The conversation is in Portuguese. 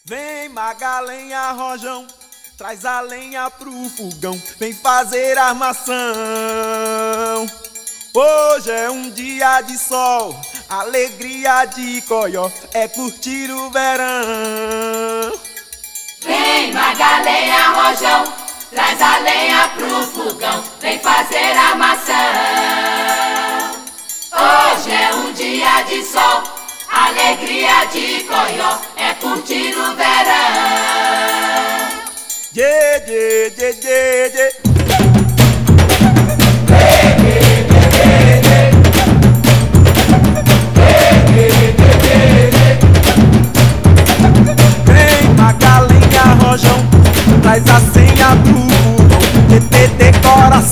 Vem Magalenha Rojão, traz a lenha pro fogão, vem fazer armação. Hoje é um dia de sol, alegria de coió, é curtir o verão. Vem Magalenha Rojão, traz a lenha pro fogão, vem fazer armação. Hoje é um dia de sol, alegria de coió, é curtir o verão. Dê, dê, dê, dê, dê. Vem Magalenha Rojão, traz a senha pro fogão, TTT coração.